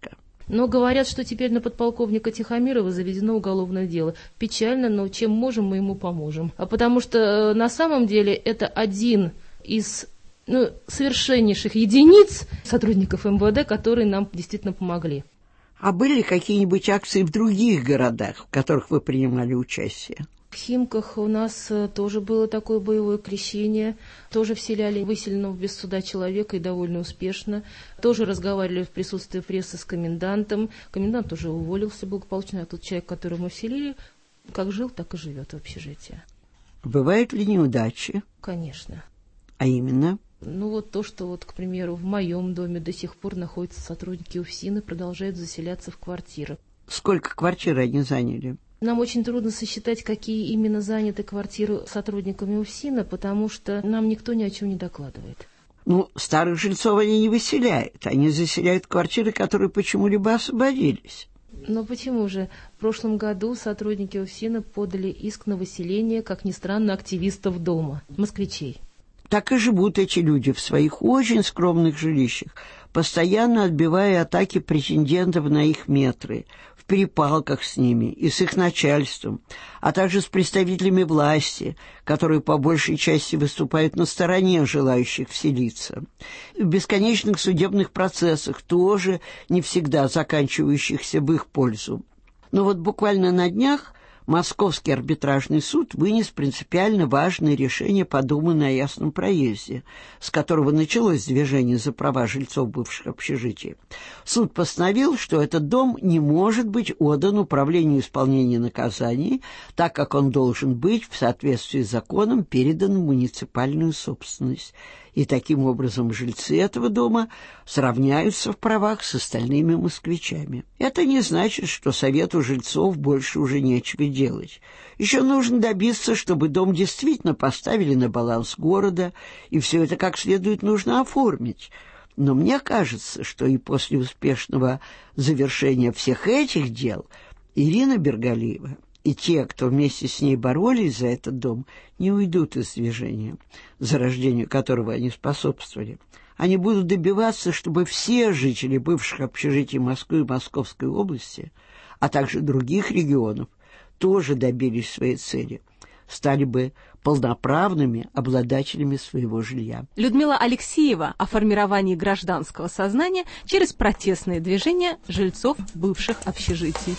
Но говорят, что теперь на подполковника Тихомирова заведено уголовное дело. Печально, но чем можем, мы ему поможем. А потому что на самом деле это один из совершеннейших единиц сотрудников МВД, которые нам действительно помогли. А были какие-нибудь акции в других городах, в которых вы принимали участие? В Химках у нас тоже было такое боевое крещение. Тоже вселяли выселенного без суда человека и довольно успешно. Тоже разговаривали в присутствии прессы с комендантом. Комендант уже уволился благополучно, а тот человек, которого мы вселили, как жил, так и живет в общежитии. Бывают ли неудачи? Конечно. А именно? То, что, к примеру, в моем доме до сих пор находятся сотрудники УФСИН и продолжают заселяться в квартиры. Сколько квартир они заняли? Нам очень трудно сосчитать, какие именно заняты квартиры сотрудниками УФСИНа, потому что нам никто ни о чем не докладывает. Старых жильцов они не выселяют. Они заселяют квартиры, которые почему-либо освободились. Но почему же? В прошлом году сотрудники УФСИНа подали иск на выселение, как ни странно, активистов дома, москвичей. Так и живут эти люди в своих очень скромных жилищах, постоянно отбивая атаки претендентов на их метры, в перепалках с ними и с их начальством, а также с представителями власти, которые по большей части выступают на стороне желающих вселиться. В бесконечных судебных процессах, тоже не всегда заканчивающихся в их пользу. Но буквально на днях Московский арбитражный суд вынес принципиально важное решение по Дому на Ясном проезде, с которого началось движение за права жильцов бывших общежитий. Суд постановил, что этот дом не может быть отдан Управлению исполнения наказаний, так как он должен быть в соответствии с законом передан в муниципальную собственность. И таким образом жильцы этого дома сравняются в правах с остальными москвичами. Это не значит, что Совету жильцов больше уже нечего делать. Еще нужно добиться, чтобы дом действительно поставили на баланс города, и все это как следует нужно оформить. Но мне кажется, что и после успешного завершения всех этих дел Ирина Бергалиева и те, кто вместе с ней боролись за этот дом, не уйдут из движения, зарождению которого они способствовали. Они будут добиваться, чтобы все жители бывших общежитий Москвы и Московской области, а также других регионов, тоже добились своей цели, стали бы полноправными обладателями своего жилья. Людмила Алексеева о формировании гражданского сознания через протестные движения жильцов бывших общежитий.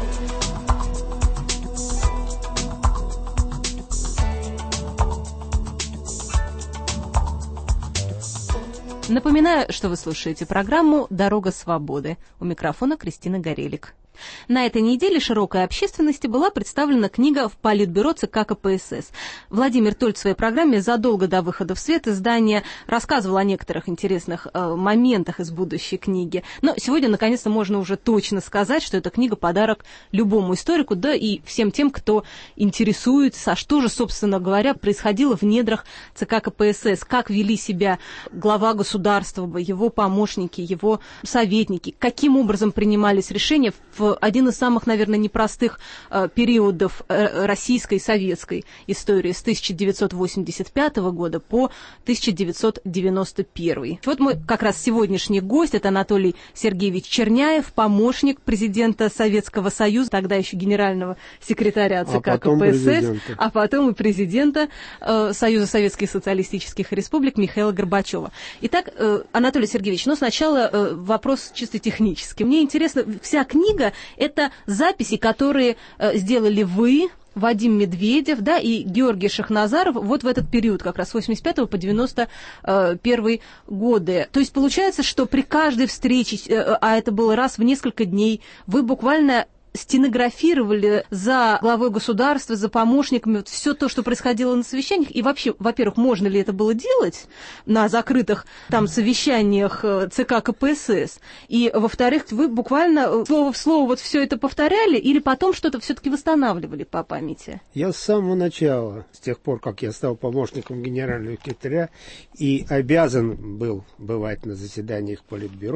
Напоминаю, что вы слушаете программу «Дорога свободы». У микрофона Кристина Горелик. На этой неделе широкой общественности была представлена книга в Политбюро ЦК КПСС. Владимир Толь в своей программе задолго до выхода в свет издания рассказывал о некоторых интересных моментах из будущей книги. Но сегодня, наконец-то, можно уже точно сказать, что эта книга – подарок любому историку, да и всем тем, кто интересуется, что же, собственно говоря, происходило в недрах ЦК КПСС, как вели себя глава государства, его помощники, его советники, каким образом принимались решения в один из самых, наверное, непростых периодов российской и советской истории с 1985 года по 1991. Вот мой как раз сегодняшний гость – это Анатолий Сергеевич Черняев, помощник президента Советского Союза, тогда еще генерального секретаря ЦК КПСС, а потом и президента Союза Советских Социалистических Республик Михаила Горбачева. Итак, Анатолий Сергеевич, сначала вопрос чисто технический. Мне интересно, вся книга – это записи, которые сделали вы, Вадим Медведев, да, и Георгий Шахназаров вот в этот период, как раз с 85 по 91 годы. То есть получается, что при каждой встрече, а это было раз в несколько дней, вы буквально стенографировали за главой государства, за помощниками все то, что происходило на совещаниях, и вообще, во-первых, можно ли это было делать на закрытых там совещаниях ЦК КПСС, и, во-вторых, вы буквально слово в слово вот все это повторяли или потом что-то все-таки восстанавливали по памяти? Я с самого начала, с тех пор, как я стал помощником генерального секретаря и обязан был бывать на заседаниях Политбюро,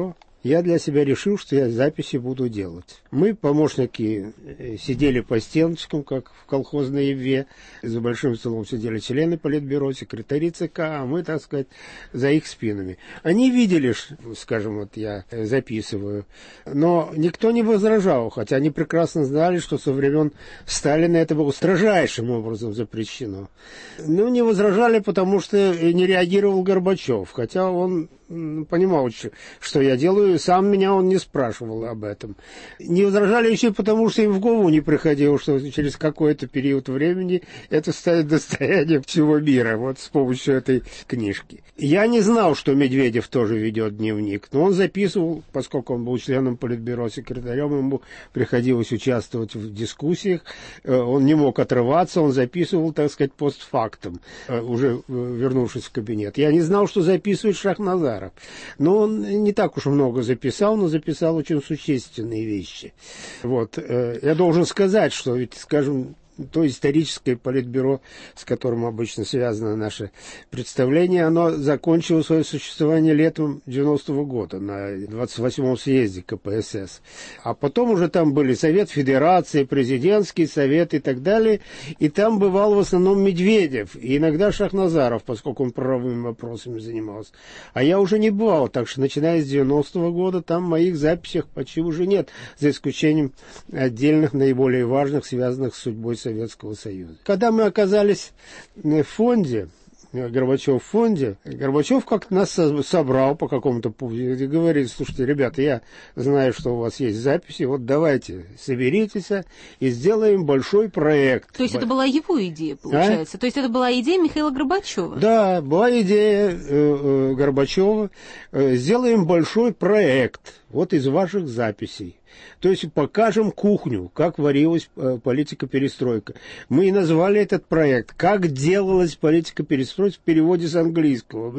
я для себя решил, что я записи буду делать. Мы, помощники, сидели по стеночкам, как в колхозной Еве. За большим столом сидели члены политбюро, секретари ЦК, а мы, так сказать, за их спинами. Они видели, скажем, вот я записываю, но никто не возражал, хотя они прекрасно знали, что со времен Сталина это было строжайшим образом запрещено. Ну, не возражали, потому что не реагировал Горбачев, хотя он понимал, что я делаю, сам меня он не спрашивал об этом. Не возражали еще потому, что им в голову не приходило, что через какой-то период времени это станет достоянием всего мира, вот с помощью этой книжки. Я не знал, что Медведев тоже ведет дневник, но он записывал, поскольку он был членом политбюро, секретарем, ему приходилось участвовать в дискуссиях, он не мог отрываться, он записывал, так сказать, постфактум, уже вернувшись в кабинет. Я не знал, что записывает Шахназаров. Но он не так уж много записал, но записал очень существенные вещи. Вот. Я должен сказать, что ведь, скажем, то историческое политбюро, с которым обычно связано наше представление, оно закончило свое существование летом 90-го года на 28-м съезде КПСС. А потом уже там были Совет Федерации, Президентский совет и так далее. И там бывал в основном Медведев, и иногда Шахназаров, поскольку он правовыми вопросами занимался. А я уже не бывал, так что начиная с 90-го года там в моих записях почти уже нет, за исключением отдельных, наиболее важных, связанных с судьбой Советского Союза. Когда мы оказались в фонде, Горбачев в фонде, Горбачев как-то нас собрал по какому-то поводу и говорит: слушайте, ребята, я знаю, что у вас есть записи, вот давайте соберитесь и сделаем большой проект. То есть это была его идея, получается? То есть это была идея Михаила Горбачева? Да, была идея Горбачева. Сделаем большой проект вот из ваших записей. То есть покажем кухню, как варилась политика-перестройка. Мы и назвали этот проект «Как делалась политика-перестройка» в переводе с английского.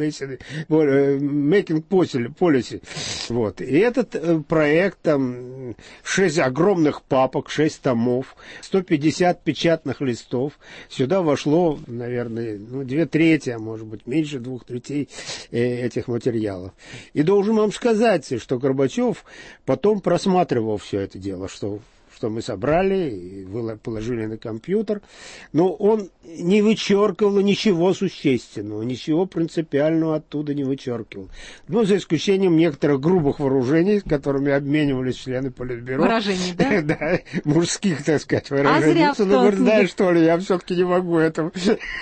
Making Policy. Вот. И этот проект, там 6 огромных папок, 6 томов, 150 печатных листов. Сюда вошло, наверное, 2/3, а может быть меньше 2/3 этих материалов. И должен вам сказать, что Горбачев потом просматривал все это дело, что мы собрали и положили на компьютер, но он не вычеркивал ничего существенного, ничего принципиального оттуда не вычеркивал. Ну, за исключением некоторых грубых выражений, которыми обменивались члены политбюро. Выражений, да? Да, мужских, так сказать, выражений. А зря ну, знаешь, что ли, я все-таки не могу этого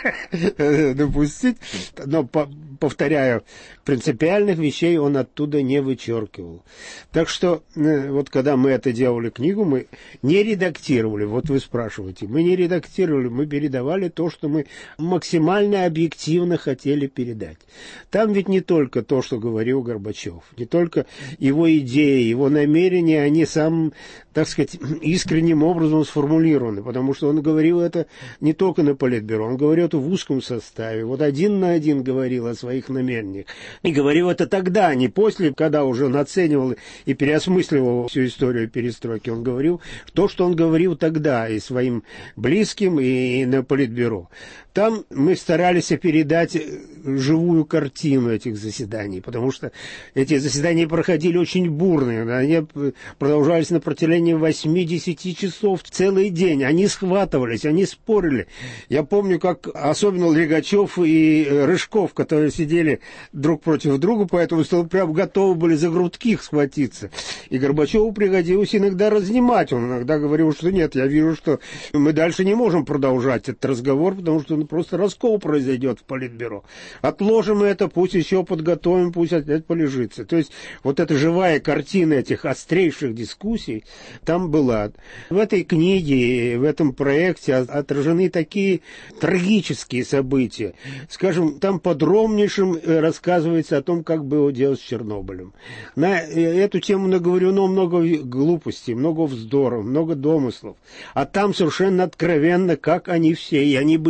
допустить. Но, повторяю, принципиальных вещей он оттуда не вычеркивал. Так что, вот когда мы это делали книгу, мы не редактировали, вот вы спрашиваете, мы не редактировали, мы передавали то, что мы максимально объективно хотели передать. Там ведь не только то, что говорил Горбачев, не только его идеи, его намерения, они самым, так сказать, искренним образом сформулированы, потому что он говорил это не только на политбюро, он говорил это в узком составе, вот 1 на 1 говорил о своих намерениях. И говорил это тогда, не после, когда уже он оценивал и переосмысливал всю историю перестройки. Он говорил то, что он говорил тогда и своим близким, и на политбюро. Там мы старались передать живую картину этих заседаний, потому что эти заседания проходили очень бурные. Они продолжались на протяжении 8-10 часов целый день. Они схватывались, они спорили. Я помню, как особенно Легачев и Рыжков, которые сидели друг против друга, поэтому прям готовы были за грудки схватиться. И Горбачеву пригодилось иногда разнимать. Он иногда говорил, что нет, я вижу, что мы дальше не можем продолжать этот разговор, потому что просто раскол произойдет в политбюро. Отложим это, пусть еще подготовим, пусть опять полежится. То есть вот эта живая картина этих острейших дискуссий там была. В этой книге, в этом проекте отражены такие трагические события. Скажем, там подробнейшим рассказывается о том, как было дело с Чернобылем. На эту тему наговорено много глупостей, много вздора, много домыслов. А там совершенно откровенно, как они все, и они были едины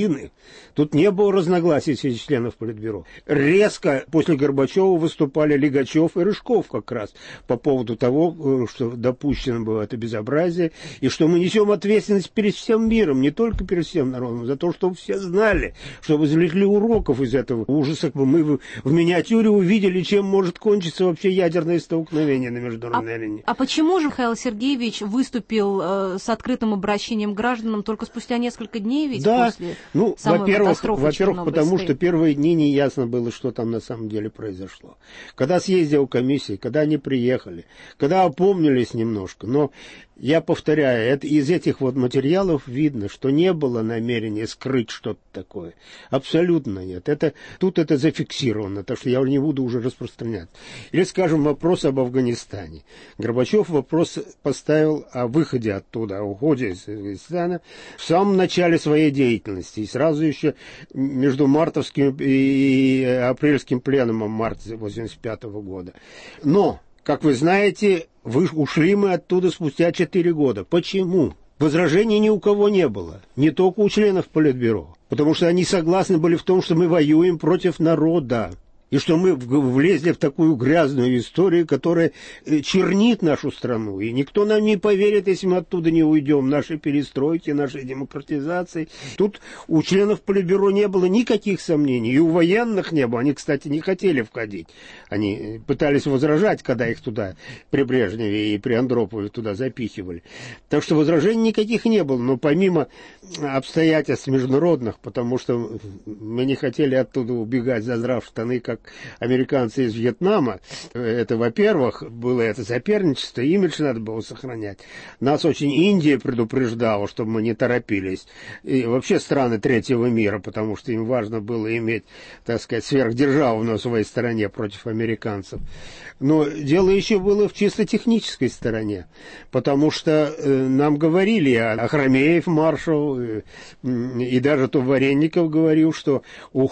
едины. Тут не было разногласий среди членов Политбюро. Резко после Горбачева выступали Лигачев и Рыжков как раз по поводу того, что допущено было это безобразие, и что мы несем ответственность перед всем миром, не только перед всем народом, за то, чтобы все знали, чтобы извлекли уроков из этого ужаса. Мы в миниатюре увидели, чем может кончиться вообще ядерное столкновение на международной арене. А почему же Михаил Сергеевич выступил с открытым обращением к гражданам только спустя несколько дней ведь после самой катастрофы? Во-первых, потому что первые дни не ясно было, что там на самом деле произошло. Когда съездила комиссия, когда они приехали, когда опомнились немножко, но я повторяю, из этих вот материалов видно, что не было намерения скрыть что-то такое. Абсолютно нет. Тут это зафиксировано, так что я не буду уже распространять. Или, скажем, вопрос об Афганистане. Горбачев вопрос поставил о выходе оттуда, о уходе из Афганистана в самом начале своей деятельности. И сразу еще между мартовским и апрельским пленумом марта 1985 года. Но, как вы знаете, ушли мы оттуда спустя 4 года. Почему? Возражений ни у кого не было. Не только у членов Политбюро. Потому что они согласны были в том, что мы воюем против народа. И что мы влезли в такую грязную историю, которая чернит нашу страну. И никто нам не поверит, если мы оттуда не уйдем. Нашей перестройки, нашей демократизации. Тут у членов Политбюро не было никаких сомнений. И у военных не было. Они, кстати, не хотели входить. Они пытались возражать, когда их туда при Брежневе и при Андропове туда запихивали. Так что возражений никаких не было. Но помимо обстоятельств международных, потому что мы не хотели оттуда убегать, задрав штаны, как американцы из Вьетнама. Это, во-первых, было это соперничество, имидж надо было сохранять. Нас очень Индия предупреждала, чтобы мы не торопились. И вообще страны третьего мира, потому что им важно было иметь, так сказать, сверхдержаву на своей стороне против американцев. Но дело еще было в чисто технической стороне, потому что нам говорили, Ахрамеев, маршал, и даже Вареников говорил, что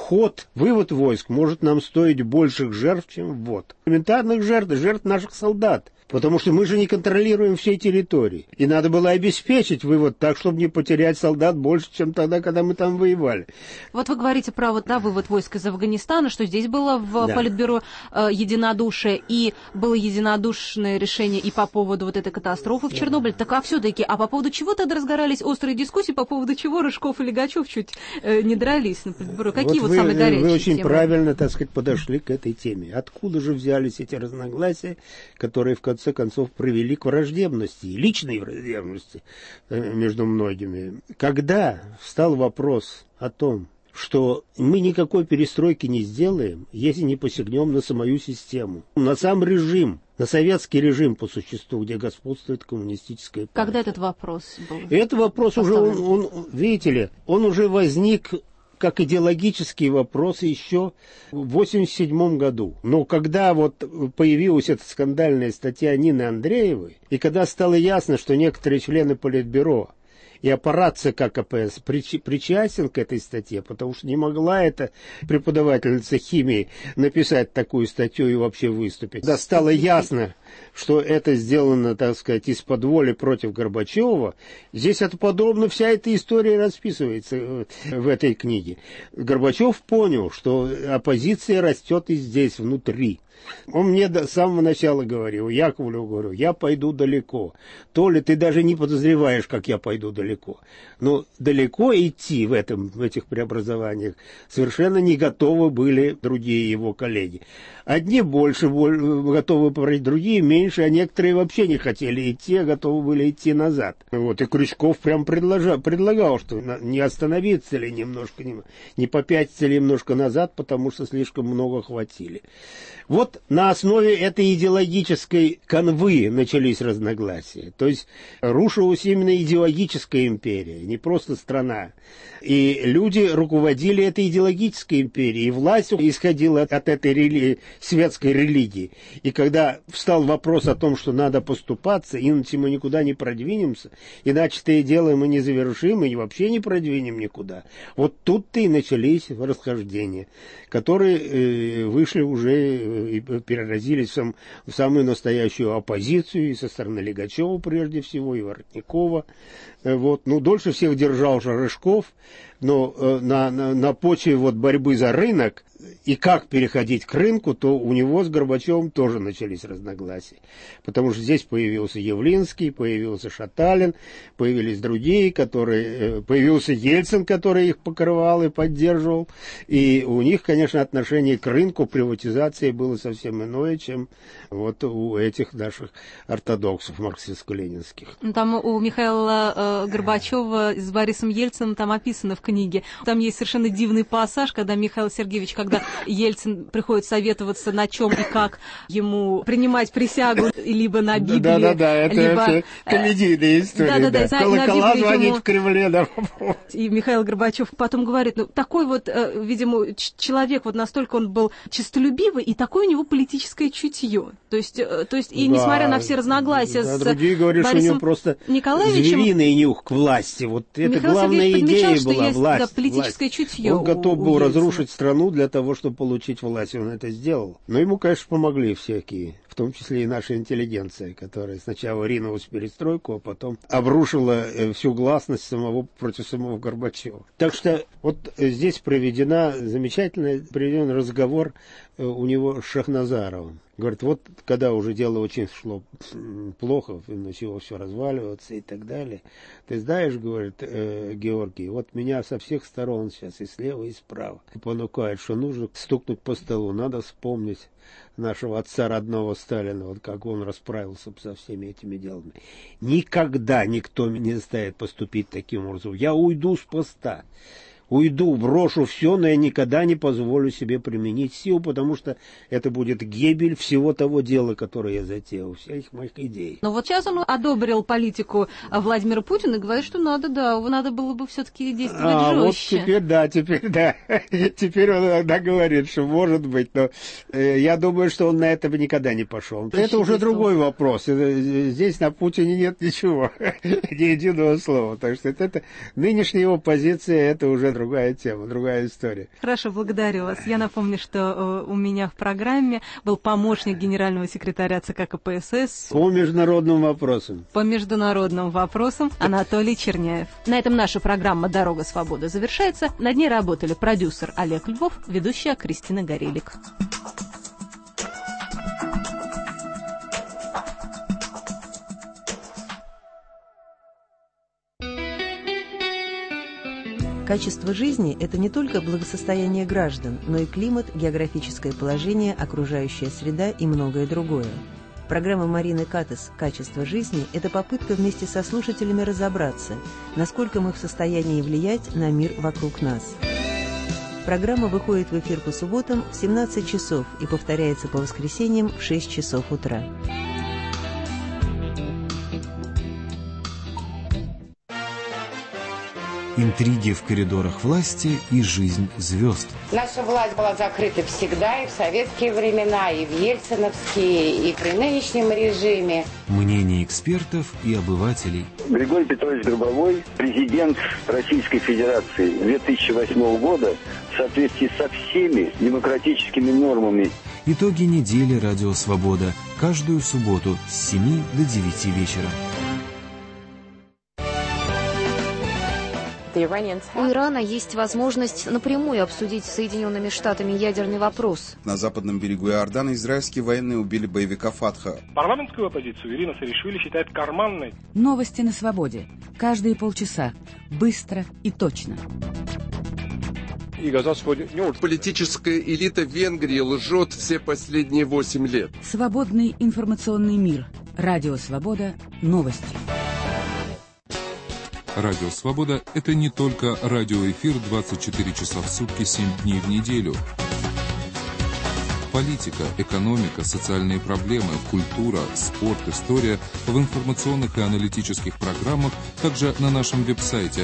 вывод войск может нам стоить больших жертв, чем ввод. Элементарных жертв наших солдат. Потому что мы же не контролируем всей территории. И надо было обеспечить вывод так, чтобы не потерять солдат больше, чем тогда, когда мы там воевали. Вот вы говорите про вывод войск из Афганистана, что здесь было в Политбюро единодушие, и было единодушное решение и по поводу вот этой катастрофы в Чернобыле. Так а все-таки, по поводу чего тогда разгорались острые дискуссии, по поводу чего Рыжков и Лигачев чуть не дрались на Политбюро? Какие вот самые горячие темы? Вы очень темы? правильно, так сказать, подошли к этой теме. Откуда же взялись эти разногласия, которые в конце концов привели к враждебности, личной враждебности между многими. Когда встал вопрос о том, что мы никакой перестройки не сделаем, если не посягнем на самую систему, на сам режим, на советский режим по существу, где господствует коммунистическая партия. Когда этот вопрос был? Этот вопрос поставлен? уже, видите ли, он уже возник как идеологические вопросы еще в 1987 году. Но когда появилась эта скандальная статья Нины Андреевой, и когда стало ясно, что некоторые члены Политбюро и аппарат ЦК КПСС причастен к этой статье, потому что не могла эта преподавательница химии написать такую статью и вообще выступить. Когда стало ясно, что это сделано, так сказать, из-под воли против Горбачева, здесь это подробно, вся эта история расписывается в этой книге. Горбачев понял, что оппозиция растет и здесь, внутри. Он мне с самого начала говорил, Яковлеву говорю, я пойду далеко. Толя, ты даже не подозреваешь, как я пойду далеко. Но далеко идти в этих преобразованиях совершенно не готовы были другие его коллеги. Одни больше готовы говорить, другие меньше, а некоторые вообще не хотели идти, а готовы были идти назад. И Крючков прям предлагал, что не остановиться ли немножко, не попятиться ли немножко назад, потому что слишком много хватили. Вот на основе этой идеологической канвы начались разногласия. То есть рушилась именно идеологическая империя, не просто страна. И люди руководили этой идеологической империей, и власть исходила от этой светской религии. И когда встал вопрос о том, что надо поступаться, иначе мы никуда не продвинемся, и начатое дело мы не завершим, и вообще не продвинем никуда. Вот тут-то и начались расхождения, которые вышли уже и переразились в самую настоящую оппозицию, и со стороны Лигачева прежде всего, и Воротникова. Дольше всех держал же Рыжков, но на почве вот борьбы за рынок и как переходить к рынку, то у него с Горбачевым тоже начались разногласия. Потому что здесь появился Явлинский, появился Шаталин, появились другие, появился Ельцин, который их покрывал и поддерживал. И у них, конечно, отношение к рынку, приватизации было совсем иное, чем вот у этих наших ортодоксов марксистско-ленинских. Там у Михаила Горбачева с Борисом Ельциным там описано в книге. Там есть совершенно дивный пассаж, когда Михаил Сергеевич, когда Ельцин приходит советоваться, на чем и как ему принимать присягу, либо на Библии. Да-да-да, это либо... комедийная история. Да. Колокола звонить в Кремле. Да. И Михаил Горбачев потом говорит, такой вот, видимо, человек, вот настолько он был честолюбивый, и такое у него политическое чутье. То есть и несмотря на все разногласия с другие говорят, Борисом что у него просто Николаевичем, звериный нюх к власти. Вот это Михаил главная идея что была, есть, власть. Да, политическое чутье. Он готов был разрушить страну для того, чтобы получить власть. Он это сделал. Но ему, конечно, помогли всякие, в том числе и наша интеллигенция, которая сначала ринулась в перестройку, а потом обрушила всю гласность против самого Горбачева. Так что вот здесь проведен разговор у него с Шахназаровым. Говорит, вот когда уже дело очень шло плохо, начало все разваливаться и так далее. Ты знаешь, говорит Георгий, вот меня со всех сторон сейчас, и слева, и справа, понукает, что нужно стукнуть по столу, надо вспомнить нашего отца родного Сталина, вот как он расправился со всеми этими делами. Никогда никто не заставит поступить таким образом. Я уйду с поста. Уйду, брошу все, но я никогда не позволю себе применить силу, потому что это будет гибель всего того дела, которое я затеял, всех моих идей. Но вот сейчас он одобрил политику Владимира Путина и говорит, что надо было бы все-таки действовать жестче. Вот теперь да. Теперь он говорит, что может быть, но я думаю, что он на это бы никогда не пошел. Это уже другой вопрос. Здесь на Путине нет ничего, ни единого слова. Так что это нынешняя его позиция, это уже другая тема, другая история. Хорошо, благодарю вас. Я напомню, что у меня в программе был помощник генерального секретаря ЦК КПСС. По международным вопросам. По международным вопросам Анатолий Черняев. На этом наша программа «Дорога свободы» завершается. Над ней работали продюсер Олег Львов, ведущая Кристина Горелик. Качество жизни – это не только благосостояние граждан, но и климат, географическое положение, окружающая среда и многое другое. Программа Марины Катес «Качество жизни» – это попытка вместе со слушателями разобраться, насколько мы в состоянии влиять на мир вокруг нас. Программа выходит в эфир по субботам в 17 часов и повторяется по воскресеньям в 6 часов утра. Интриги в коридорах власти и жизнь звезд. Наша власть была закрыта всегда, и в советские времена, и в ельциновские, и при нынешнем режиме. Мнения экспертов и обывателей. Григорий Петрович Гробовой, президент Российской Федерации 2008 года, в соответствии со всеми демократическими нормами. Итоги недели «Радио Свобода» каждую субботу с 7 до 9 вечера. У Ирана есть возможность напрямую обсудить с Соединенными Штатами ядерный вопрос. На западном берегу Иордана израильские военные убили боевика Фатха. Парламентскую оппозицию Ирина Саришвили считает карманной. Новости на свободе. Каждые полчаса. Быстро и точно. Политическая элита Венгрии лжет все последние 8 лет. Свободный информационный мир. Радио Свобода. Новости. Радио «Свобода» — это не только радиоэфир 24 часа в сутки, 7 дней в неделю. Политика, экономика, социальные проблемы, культура, спорт, история в информационных и аналитических программах, также на нашем веб-сайте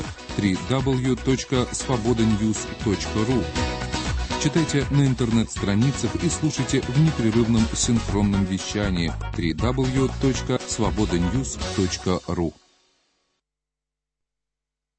www.svobodanews.ru. Читайте на интернет-страницах и слушайте в непрерывном синхронном вещании www.svobodanews.ru.